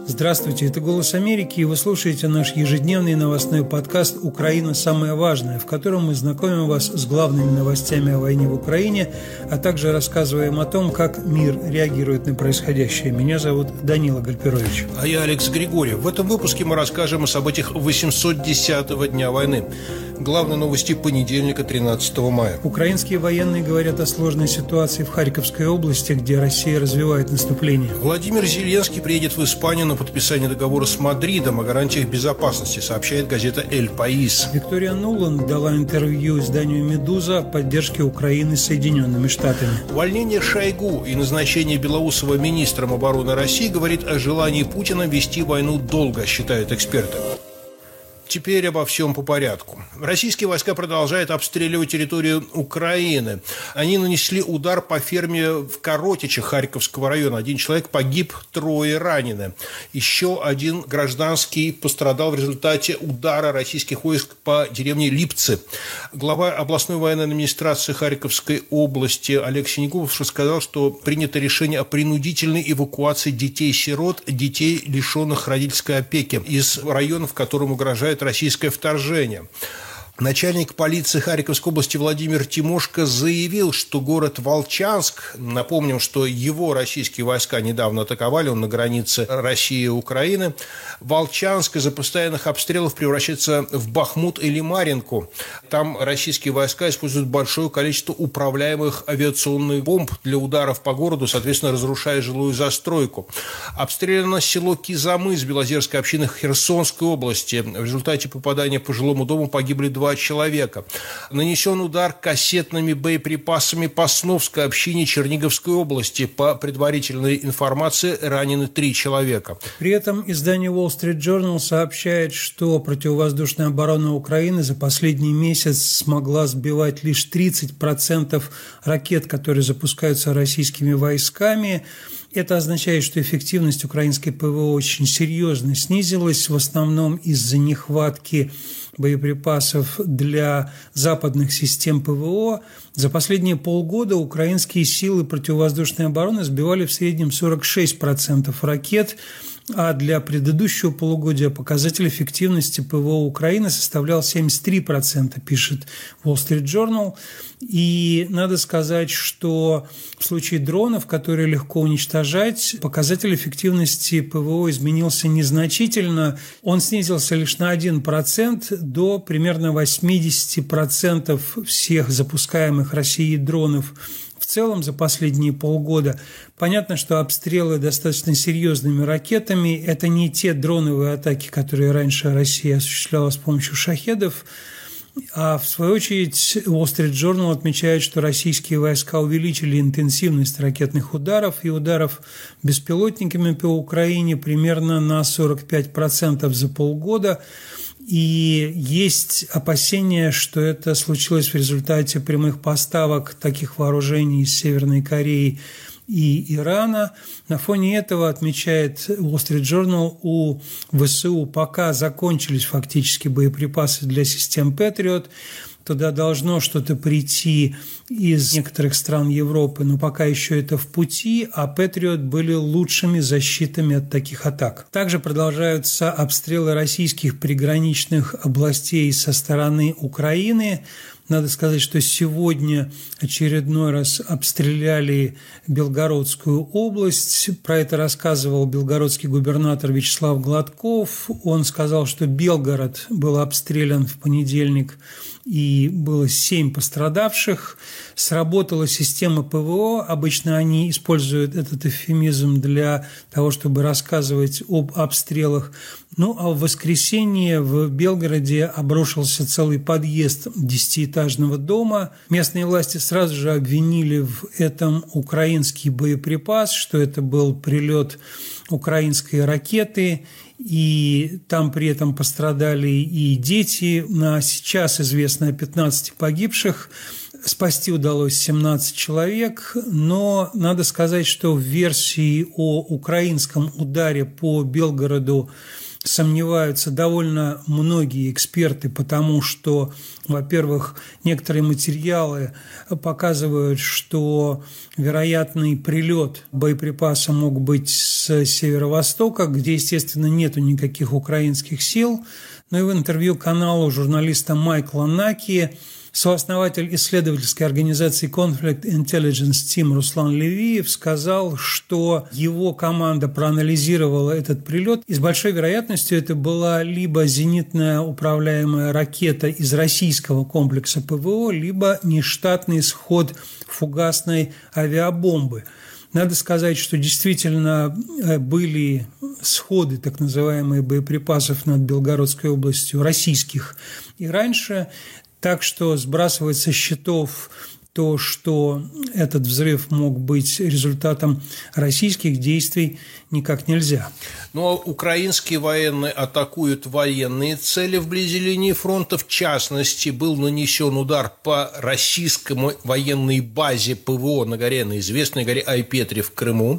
Здравствуйте, это «Голос Америки», и вы слушаете наш ежедневный новостной подкаст «Украина. Самое важное», в котором мы знакомим вас с главными новостями о войне в Украине, а также рассказываем о том, как мир реагирует на происходящее. Меня зовут Данила Гальперович. А я Алекс Григорьев. В этом выпуске мы расскажем о событиях 810-го дня войны. Главные новости понедельника, 13 мая. Украинские военные говорят о сложной ситуации в Харьковской области, где Россия развивает наступление. Владимир Зеленский приедет в Испанию на подписание договора с Мадридом о гарантиях безопасности, сообщает газета «Эль Паис». Виктория Нуланд дала интервью изданию «Медуза» о поддержке Украины Соединенными Штатами. Увольнение Шойгу и назначение Белоусова министром обороны России говорит о желании Путина вести войну долго, считают эксперты. Теперь обо всем по порядку. Российские войска продолжают обстреливать территорию Украины. Они нанесли удар по ферме в Коротичах Харьковского района. 1 человек погиб, 3 ранены. Еще 1 гражданский пострадал в результате удара российских войск по деревне Липцы. Глава областной военной администрации Харьковской области Олег Синегубов рассказал, что принято решение о принудительной эвакуации детей-сирот, детей, лишенных родительской опеки, из районов, которым угрожает российское вторжение. Начальник полиции Харьковской области Владимир Тимошко заявил, что город Волчанск, напомним, что его российские войска недавно атаковали, он на границе России и Украины, Волчанск из-за постоянных обстрелов превращается в Бахмут или Марьинку. Там российские войска используют большое количество управляемых авиационных бомб для ударов по городу, соответственно, разрушая жилую застройку. Обстреляно село Кизамыс Белозерской общины Херсонской области. В результате попадания по жилому дому погибли 2 человека. Нанесен удар кассетными боеприпасами по Сновской общине Черниговской области. По предварительной информации ранены 3 человека. При этом издание Wall Street Journal сообщает, что противовоздушная оборона Украины за последний месяц смогла сбивать лишь 30% ракет, которые запускаются российскими войсками. Это означает, что эффективность украинской ПВО очень серьезно снизилась, в основном из-за нехватки боеприпасов для западных систем ПВО. За последние полгода украинские силы противовоздушной обороны сбивали в среднем 46% ракет, а для предыдущего полугодия показатель эффективности ПВО Украины составлял 73%, пишет Wall Street Journal. И надо сказать, что в случае дронов, которые легко уничтожать, показатель эффективности ПВО изменился незначительно. Он снизился лишь на 1% до примерно 80% всех запускаемых Россией дронов. В целом за последние полгода понятно, что обстрелы достаточно серьезными ракетами – это не те дроновые атаки, которые раньше Россия осуществляла с помощью шахедов, а в свою очередь Wall Street Journal отмечает, что российские войска увеличили интенсивность ракетных ударов и ударов беспилотниками по Украине примерно на 45% за полгода. И есть опасения, что это случилось в результате прямых поставок таких вооружений из Северной Кореи и Ирана. На фоне этого, отмечает Wall Street Journal, у ВСУ пока закончились фактически боеприпасы для систем Patriot. Туда должно что-то прийти из некоторых стран Европы, но пока еще это в пути, а Patriot были лучшими защитами от таких атак. Также продолжаются обстрелы российских приграничных областей со стороны Украины. Надо сказать, что сегодня очередной раз обстреляли Белгородскую область. Про это рассказывал белгородский губернатор Вячеслав Гладков. Он сказал, что Белгород был обстрелян в понедельник и было 7 пострадавших. Сработала система ПВО. Обычно они используют этот эвфемизм для того, чтобы рассказывать об обстрелах. Ну, а в воскресенье в Белгороде обрушился целый подъезд 10-этажного дома. Местные власти сразу же обвинили в этом украинский боеприпас, что это был прилет украинской ракеты, и там при этом пострадали и дети. На сейчас известно о 15 погибших. Спасти удалось 17 человек, но надо сказать, что в версии о украинском ударе по Белгороду сомневаются довольно многие эксперты, потому что, во-первых, некоторые материалы показывают, что вероятный прилет боеприпаса мог быть с северо-востока, где, естественно, нету никаких украинских сил. Но и в интервью каналу журналиста Майкла Наки сооснователь исследовательской организации Conflict Intelligence Team Руслан Левиев сказал, что его команда проанализировала этот прилет, и с большой вероятностью это была либо зенитная управляемая ракета из российского комплекса ПВО, либо нештатный сход фугасной авиабомбы. Надо сказать, что действительно были сходы, так называемые, боеприпасов над Белгородской областью российских и раньше. Так что сбрасывать со счетов то, что этот взрыв мог быть результатом российских действий, никак нельзя. Ну, а украинские военные атакуют военные цели вблизи линии фронта. В частности, был нанесен удар по российскому военной базе ПВО на известной горе Айпетри в Крыму.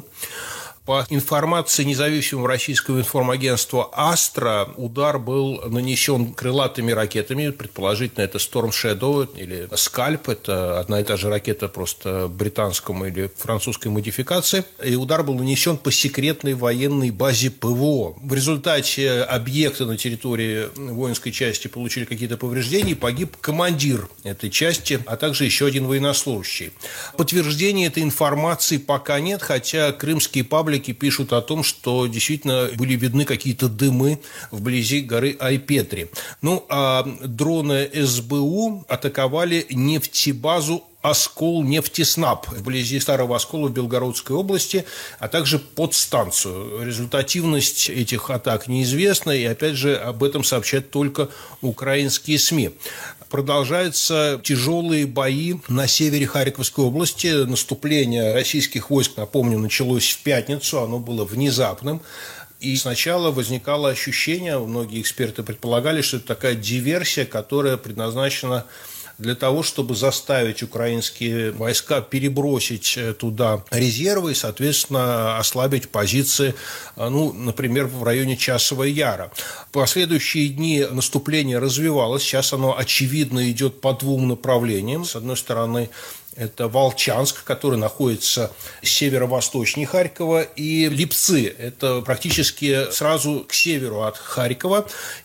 По информации независимого российского информагентства «Астра», удар был нанесен крылатыми ракетами, предположительно это Storm Shadow или Scalp, это одна и та же ракета, просто британском или французской модификации, и удар был нанесен по секретной военной базе ПВО. В результате объекты на территории воинской части получили какие-то повреждения, и погиб командир этой части, а также еще один военнослужащий. Подтверждения этой информации пока нет, хотя крымские паблики пишут о том, что действительно были видны какие-то дымы вблизи горы Айпетри. Ну, а дроны СБУ атаковали нефтебазу «Оскол нефтеснаб» вблизи Старого Оскола в Белгородской области, а также подстанцию. Результативность этих атак неизвестна, и опять же об этом сообщают только украинские СМИ. Продолжаются тяжелые бои на севере Харьковской области. Наступление российских войск, напомню, началось в пятницу, оно было внезапным. И сначала возникало ощущение, многие эксперты предполагали, что это такая диверсия, которая предназначена для того, чтобы заставить украинские войска перебросить туда резервы и, соответственно, ослабить позиции, например, в районе Часового Яра. В последующие дни наступление развивалось, сейчас оно, очевидно, идет по двум направлениям. С одной стороны, это Волчанск, который находится северо-восточнее Харькова, и Липцы, это практически сразу к северу от Харькова.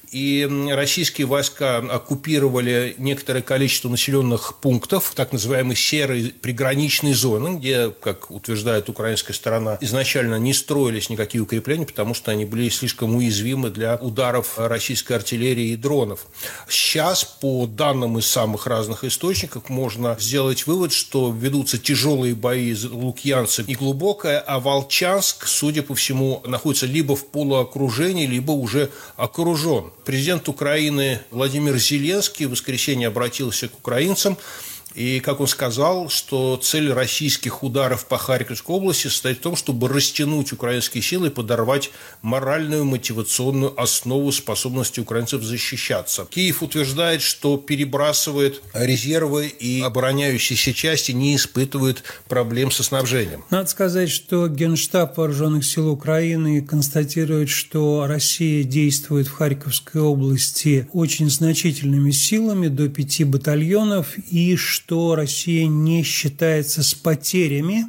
И российские войска оккупировали некоторое количество населенных пунктов, так называемой серой приграничной зоны, где, как утверждает украинская сторона, изначально не строились никакие укрепления, потому что они были слишком уязвимы для ударов российской артиллерии и дронов. Сейчас, по данным из самых разных источников, можно сделать вывод, что ведутся тяжелые бои за Лукьянцев и Глубокое, а Волчанск, судя по всему, находится либо в полуокружении, либо уже окружен. Президент Украины Владимир Зеленский в воскресенье обратился к украинцам, и, как он сказал, что цель российских ударов по Харьковской области состоит в том, чтобы растянуть украинские силы и подорвать моральную мотивационную основу способности украинцев защищаться. Киев утверждает, что перебрасывает резервы и обороняющиеся части не испытывают проблем со снабжением. Надо сказать, что Генштаб Вооруженных сил Украины констатирует, что Россия действует в Харьковской области очень значительными силами, до 5 батальонов, и что Россия не считается с потерями.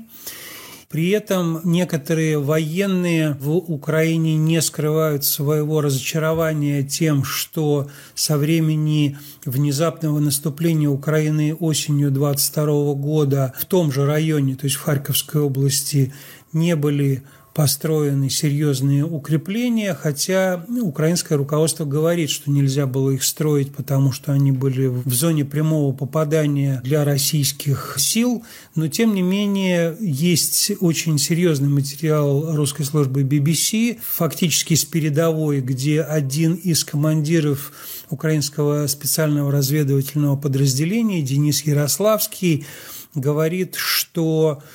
При этом некоторые военные в Украине не скрывают своего разочарования тем, что со времени внезапного наступления Украины осенью 2022 года в том же районе, то есть в Харьковской области, не были построены серьезные укрепления, хотя украинское руководство говорит, что нельзя было их строить, потому что они были в зоне прямого попадания для российских сил, но тем не менее есть очень серьезный материал русской службы BBC, фактически с передовой, где один из командиров украинского специального разведывательного подразделения, Денис Ярославский, говорит, что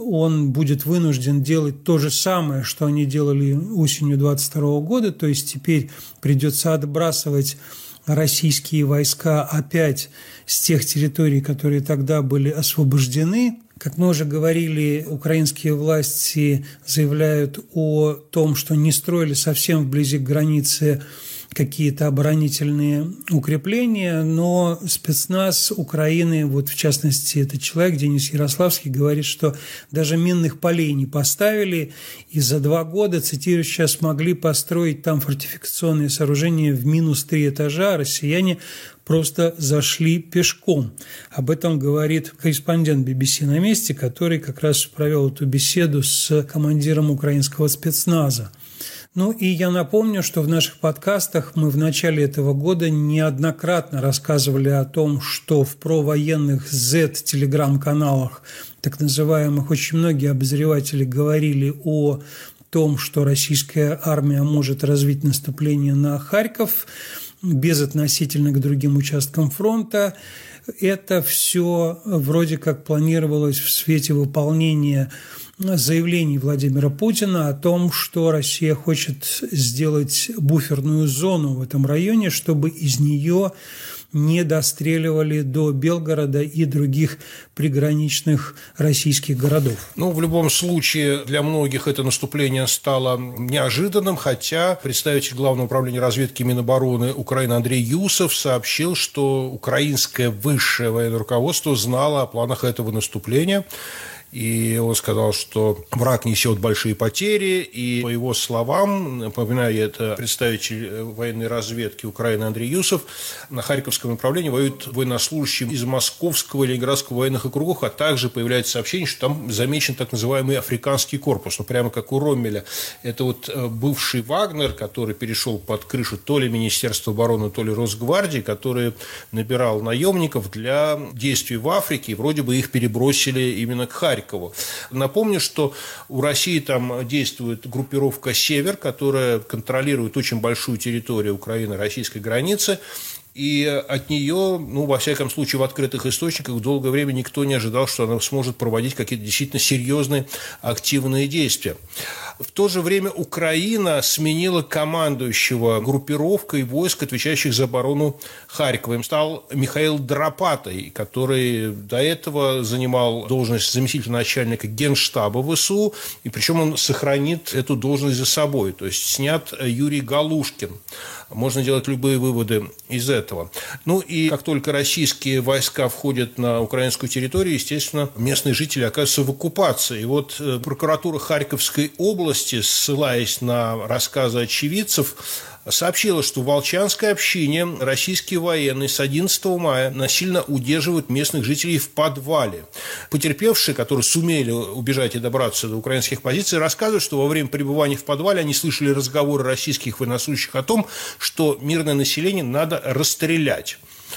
он будет вынужден делать то же самое, что они делали осенью 2022 года, то есть теперь придется отбрасывать российские войска опять с тех территорий, которые тогда были освобождены. Как мы уже говорили, украинские власти заявляют о том, что не строили совсем вблизи границы какие-то оборонительные укрепления, но спецназ Украины, вот в частности этот человек, Денис Ярославский, говорит, что даже минных полей не поставили, и за 2 года, цитирую сейчас, смогли построить там фортификационные сооружения в -3 этажа, а россияне просто зашли пешком. Об этом говорит корреспондент BBC на месте, который как раз провел эту беседу с командиром украинского спецназа. Ну и я напомню, что в наших подкастах мы в начале этого года неоднократно рассказывали о том, что в провоенных Z-телеграм-каналах, так называемых, очень многие обозреватели говорили о том, что российская армия может развить наступление на Харьков безотносительно к другим участкам фронта. Это все вроде как планировалось в свете выполнения заявлений Владимира Путина о том, что Россия хочет сделать буферную зону в этом районе, чтобы из нее не достреливали до Белгорода и других приграничных российских городов. Ну, в любом случае, для многих это наступление стало неожиданным, хотя представитель Главного управления разведки Минобороны Украины Андрей Юсов сообщил, что украинское высшее военное руководство знало о планах этого наступления. И он сказал, что враг несет большие потери, и по его словам, напоминаю, это представитель военной разведки Украины Андрей Юсов, на Харьковском направлении воюют военнослужащие из Московского и Ленинградского военных округов, а также появляется сообщение, что там замечен так называемый африканский корпус, ну прямо как у Роммеля. Это вот бывший Вагнер, который перешел под крышу то ли Министерства обороны, то ли Росгвардии, который набирал наемников для действий в Африке, и вроде бы их перебросили именно к Харькову. Напомню, что у России там действует группировка «Север», которая контролирует очень большую территорию Украины, российской границы, и от нее, ну, во всяком случае, в открытых источниках долгое время никто не ожидал, что она сможет проводить какие-то действительно серьезные активные действия. В то же время Украина сменила командующего группировкой войск, отвечающих за оборону Харькова. Им стал Михаил Драпатай, который до этого занимал должность заместителя начальника Генштаба ВСУ, и причем он сохранит эту должность за собой. То есть снят Юрий Галушкин. Можно делать любые выводы из этого. Ну и как только российские войска входят на украинскую территорию, естественно, местные жители оказываются в оккупации. И вот прокуратура Харьковской области, ссылаясь на рассказы очевидцев, сообщила, что в Волчанской общине российские военные с 11 мая насильно удерживают местных жителей в подвале. Потерпевшие, которые сумели убежать и добраться до украинских позиций, рассказывают, что во время пребывания в подвале они слышали разговоры российских военнослужащих о том, что мирное население надо расстрелять.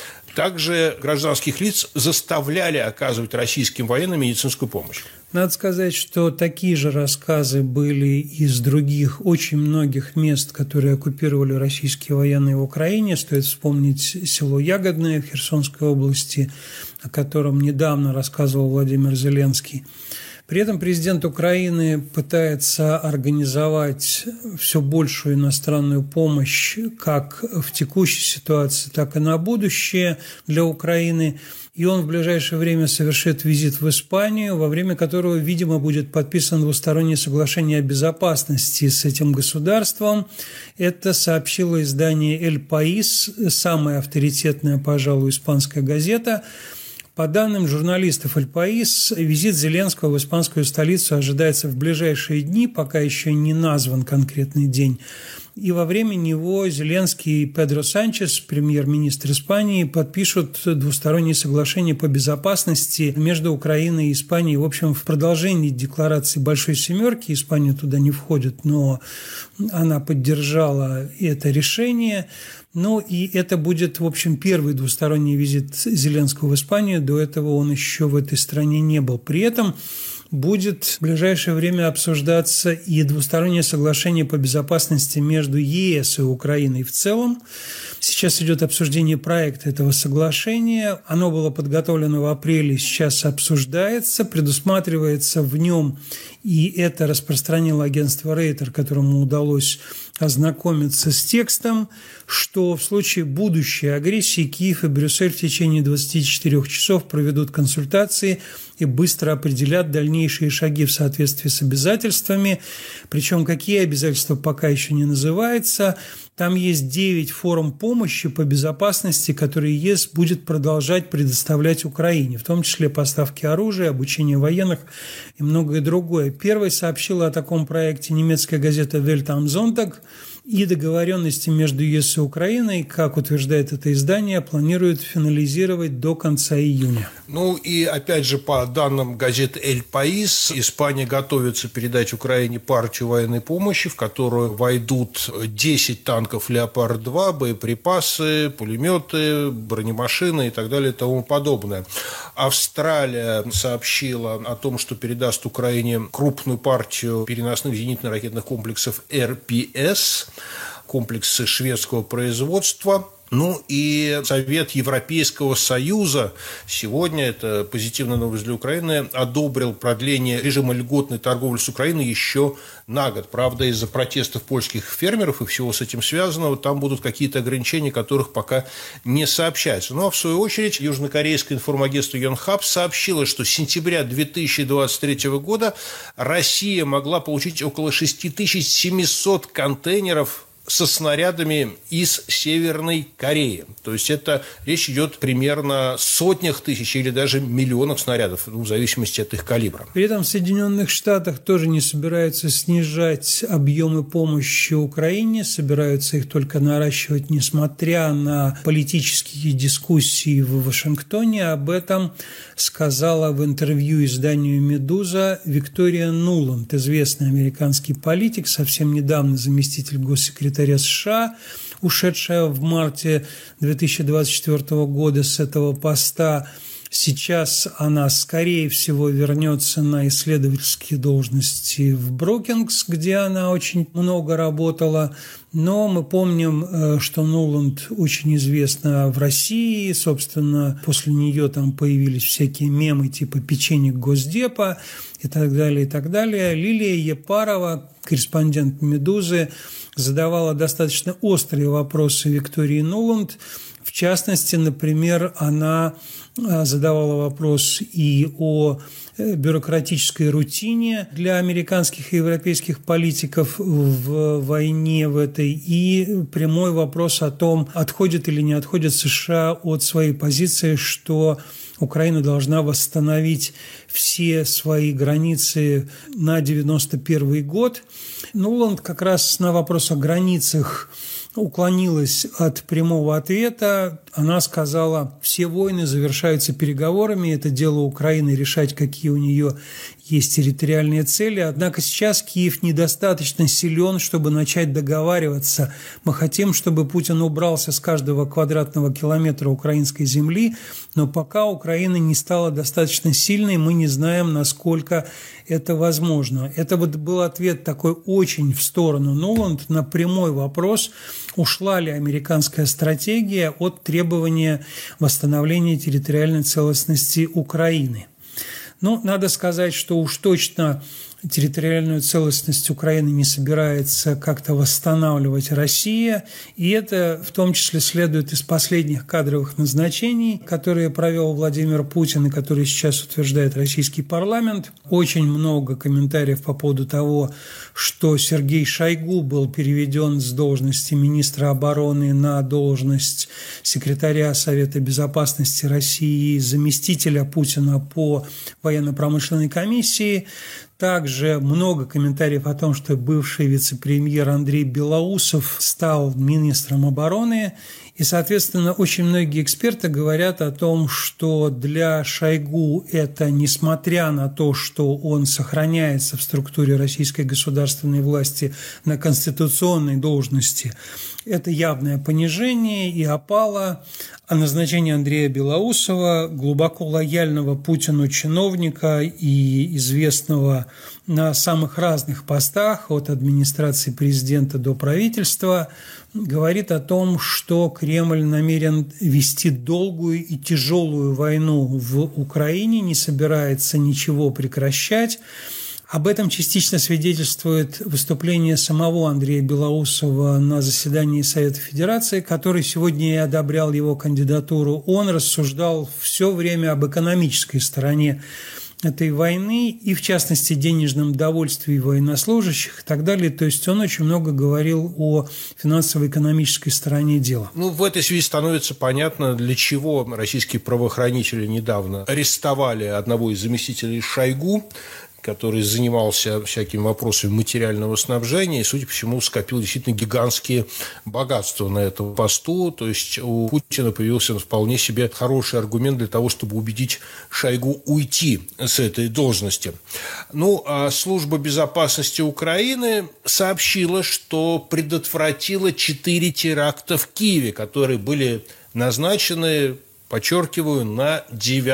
Также гражданских лиц заставляли оказывать российским военным медицинскую помощь. Надо сказать, что такие же рассказы были из других очень многих мест, которые оккупировали российские военные в Украине. Стоит вспомнить село Ягодное в Херсонской области, о котором недавно рассказывал Владимир Зеленский. При этом президент Украины пытается организовать все большую иностранную помощь как в текущей ситуации, так и на будущее для Украины. И он в ближайшее время совершит визит в Испанию, во время которого, видимо, будет подписано двустороннее соглашение о безопасности с этим государством. Это сообщило издание «Эль Паис», самая авторитетная, пожалуй, испанская газета. По данным журналистов «Эль Паис», визит Зеленского в испанскую столицу ожидается в ближайшие дни, пока еще не назван конкретный день. И во время него Зеленский и Педро Санчес, премьер-министр Испании, подпишут двустороннее соглашение по безопасности между Украиной и Испанией. В общем, в продолжении декларации Большой Семерки, Испания туда не входит, но она поддержала это решение. Ну и это будет, в общем, первый двусторонний визит Зеленского в Испанию. До этого он еще в этой стране не был. При этом будет в ближайшее время обсуждаться и двустороннее соглашение по безопасности между ЕС и Украиной в целом. Сейчас идет обсуждение проекта этого соглашения. Оно было подготовлено в апреле, сейчас обсуждается, предусматривается в нем, и это распространило агентство Рейтер, которому удалось ознакомиться с текстом, что в случае будущей агрессии Киев и Брюссель в течение 24 часов проведут консультации и быстро определят дальнейшие шаги в соответствии с обязательствами. Причем какие обязательства пока еще не называются. Там есть 9 форм помощи по безопасности, которые ЕС будет продолжать предоставлять Украине, в том числе поставки оружия, обучение военных и многое другое. Первой сообщила о таком проекте немецкая газета «Welt am Sonntag», и договоренности между ЕС и Украиной, как утверждает это издание, планируют финализировать до конца июня. Ну и опять же, по данным газеты «Эль Паис», Испания готовится передать Украине партию военной помощи, в которую войдут 10 танков «Леопард-2», боеприпасы, пулеметы, бронемашины и так далее и тому подобное. Австралия сообщила о том, что передаст Украине крупную партию переносных зенитно-ракетных комплексов РПС, комплексы шведского производства. Ну и Совет Европейского Союза сегодня, это позитивная новость для Украины, одобрил продление режима льготной торговли с Украиной еще на год. Правда, из-за протестов польских фермеров и всего с этим связанного, там будут какие-то ограничения, которых пока не сообщается. Ну а в свою очередь южнокорейское информагентство Йонхап сообщило, что с сентября 2023 года Россия могла получить около 6700 контейнеров со снарядами из Северной Кореи. То есть это речь идет примерно о сотнях тысяч или даже миллионах снарядов, в зависимости от их калибра. При этом в Соединенных Штатах тоже не собираются снижать объемы помощи Украине, собираются их только наращивать, несмотря на политические дискуссии в Вашингтоне. Об этом сказала в интервью изданию «Медуза» Виктория Нуланд, известный американский политик, совсем недавно заместитель госсекретаря США, ушедшая в марте 2024 года с этого поста. Сейчас она, скорее всего, вернется на исследовательские должности в Брукингс, где она очень много работала. Но мы помним, что Нуланд очень известна в России. Собственно, после нее там появились всякие мемы типа «печенье Госдепа» и так далее, и так далее. Лилия Епарова, корреспондент «Медузы», задавала достаточно острые вопросы Виктории Нуланд. В частности, например, она задавала вопрос и о бюрократической рутине для американских и европейских политиков в войне в этой, и прямой вопрос о том, отходят или не отходят США от своей позиции, что Украина должна восстановить все свои границы на 1991 год. Нуланд как раз на вопрос о границах уклонилась от прямого ответа. Она сказала, все войны завершаются переговорами, это дело Украины решать, какие у нее есть территориальные цели. Однако сейчас Киев недостаточно силен, чтобы начать договариваться. Мы хотим, чтобы Путин убрался с каждого квадратного километра украинской земли, но пока Украина не стала достаточно сильной, мы не знаем, насколько это возможно. Это вот был ответ такой очень в сторону Нуланд на прямой вопрос, ушла ли американская стратегия от требования восстановления территориальной целостности Украины. Ну, надо сказать, что уж точно территориальную целостность Украины не собирается как-то восстанавливать Россия, и это в том числе следует из последних кадровых назначений, которые провел Владимир Путин и которые сейчас утверждает российский парламент. Очень много комментариев по поводу того, что Сергей Шойгу был переведен с должности министра обороны на должность секретаря Совета безопасности России и заместителя Путина по военно-промышленной комиссии. Также много комментариев о том, что бывший вице-премьер Андрей Белоусов стал министром обороны. И, соответственно, очень многие эксперты говорят о том, что для Шойгу это, несмотря на то, что он сохраняется в структуре российской государственной власти на конституционной должности, это явное понижение и опала. А назначение Андрея Белоусова, глубоко лояльного Путину чиновника и известного на самых разных постах, от администрации президента до правительства, говорит о том, что Кремль намерен вести долгую и тяжелую войну в Украине, не собирается ничего прекращать. Об этом частично свидетельствует выступление самого Андрея Белоусова на заседании Совета Федерации, который сегодня и одобрял его кандидатуру. Он рассуждал все время об экономической стороне этой войны и, в частности, денежном довольстве военнослужащих и так далее. То есть он очень много говорил о финансово-экономической стороне дела. В этой связи становится понятно, для чего российские правоохранители недавно арестовали одного из заместителей Шойгу, который занимался всякими вопросами материального снабжения и, судя по всему, скопил действительно гигантские богатства на этом посту. То есть у Путина появился вполне себе хороший аргумент для того, чтобы убедить Шойгу уйти с этой должности. А Служба безопасности Украины сообщила, что предотвратила 4 теракта в Киеве, которые были назначены, подчеркиваю, на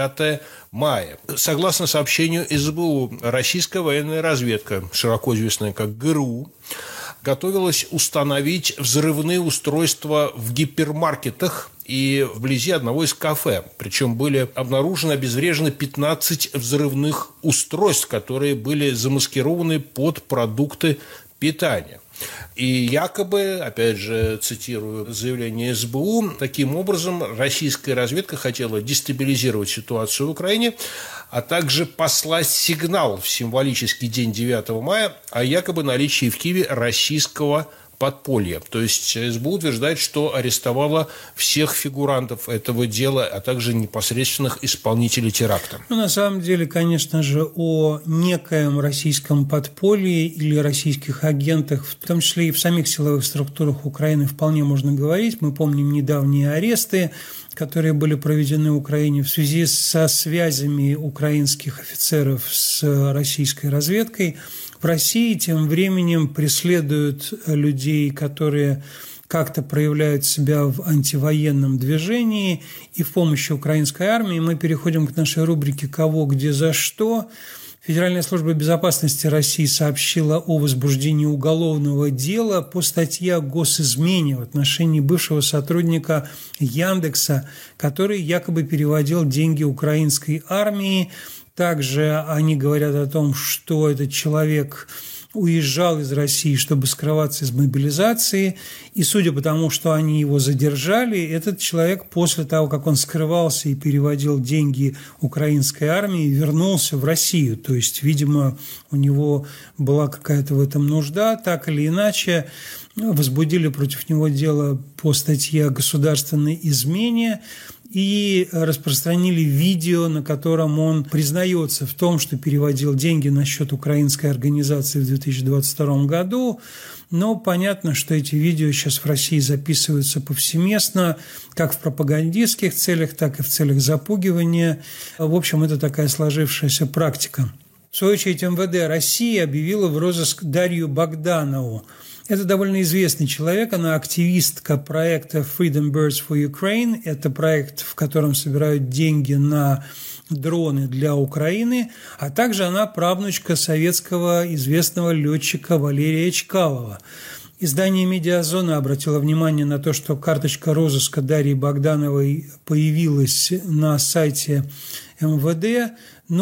9 мая. Согласно сообщению СБУ, российская военная разведка, широко известная как ГРУ, готовилась установить взрывные устройства в гипермаркетах и вблизи одного из кафе. Причем были обнаружены, обезврежены 15 взрывных устройств, которые были замаскированы под продукты питания. И якобы, опять же, цитирую заявление СБУ, таким образом российская разведка хотела дестабилизировать ситуацию в Украине, а также послать сигнал в символический день 9 мая о якобы наличии в Киеве российского подполья. То есть СБУ утверждает, что арестовала всех фигурантов этого дела, а также непосредственных исполнителей теракта. На самом деле, конечно же, о некоем российском подполье или российских агентах, в том числе и в самих силовых структурах Украины, вполне можно говорить. Мы помним недавние аресты, которые были проведены в Украине в связи со связями украинских офицеров с российской разведкой. В России тем временем преследуют людей, которые как-то проявляют себя в антивоенном движении и в помощи украинской армии. Мы переходим к нашей рубрике «Кого, где, за что». Федеральная служба безопасности России сообщила о возбуждении уголовного дела по статье о госизмене в отношении бывшего сотрудника Яндекса, который якобы переводил деньги украинской армии. Также они говорят о том, что этот человек уезжал из России, чтобы скрываться из мобилизации, и судя по тому, что они его задержали, этот человек после того, как он скрывался и переводил деньги украинской армии, вернулся в Россию. То есть, видимо, у него была какая-то в этом нужда, так или иначе возбудили против него дело по статье о государственной измене и распространили видео, на котором он признается в том, что переводил деньги на счет украинской организации в 2022 году. Но понятно, что эти видео сейчас в России записываются повсеместно, как в пропагандистских целях, так и в целях запугивания. В общем, это такая сложившаяся практика. В свою очередь, МВД России объявила в розыск Дарью Богданову. Это довольно известный человек, она активистка проекта Freedom Birds for Ukraine. Это проект, в котором собирают деньги на дроны для Украины, а также она правнучка советского известного летчика Валерия Чкалова. Издание «Медиазона» обратило внимание на то, что карточка розыска Дарьи Богдановой появилась на сайте МВД,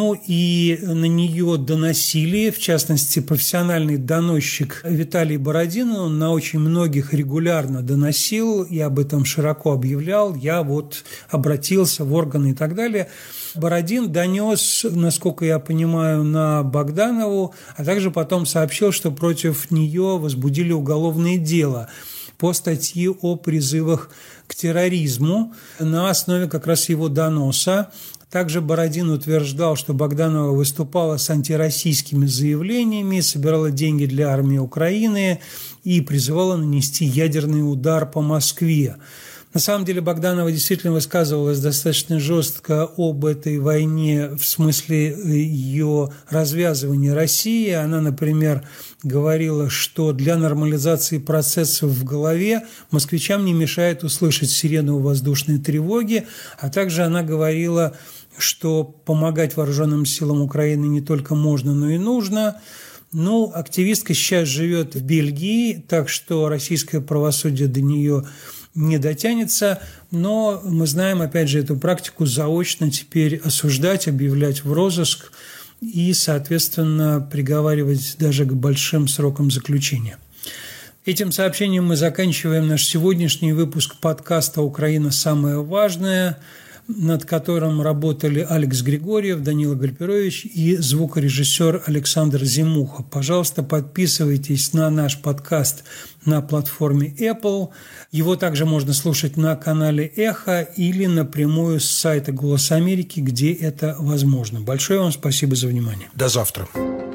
и на нее доносили, в частности, профессиональный доносчик Виталий Бородин, он на очень многих регулярно доносил, и об этом широко объявлял, я обратился в органы и так далее. Бородин донес, насколько я понимаю, на Богданову, а также потом сообщил, что против нее возбудили уголовное дело по статье о призывах к терроризму на основе как раз его доноса. Также Бородин утверждал, что Богданова выступала с антироссийскими заявлениями, собирала деньги для армии Украины и призывала нанести ядерный удар по Москве. На самом деле Богданова действительно высказывалась достаточно жестко об этой войне в смысле ее развязывания России. Она, например, говорила, что для нормализации процессов в голове москвичам не мешает услышать сирену воздушной тревоги, а также она говорила, что помогать вооруженным силам Украины не только можно, но и нужно. Активистка сейчас живет в Бельгии, так что российское правосудие до нее не дотянется, но мы знаем, опять же, эту практику заочно теперь осуждать, объявлять в розыск и, соответственно, приговаривать даже к большим срокам заключения. Этим сообщением мы заканчиваем наш сегодняшний выпуск подкаста «Украина. Самое важное». над которым работали Алекс Григорьев, Данила Гальперович и звукорежиссер Александр Зимуха. Пожалуйста, подписывайтесь на наш подкаст на платформе Apple. Его также можно слушать на канале «Эхо» или напрямую с сайта «Голос Америки», где это возможно. Большое вам спасибо за внимание. До завтра.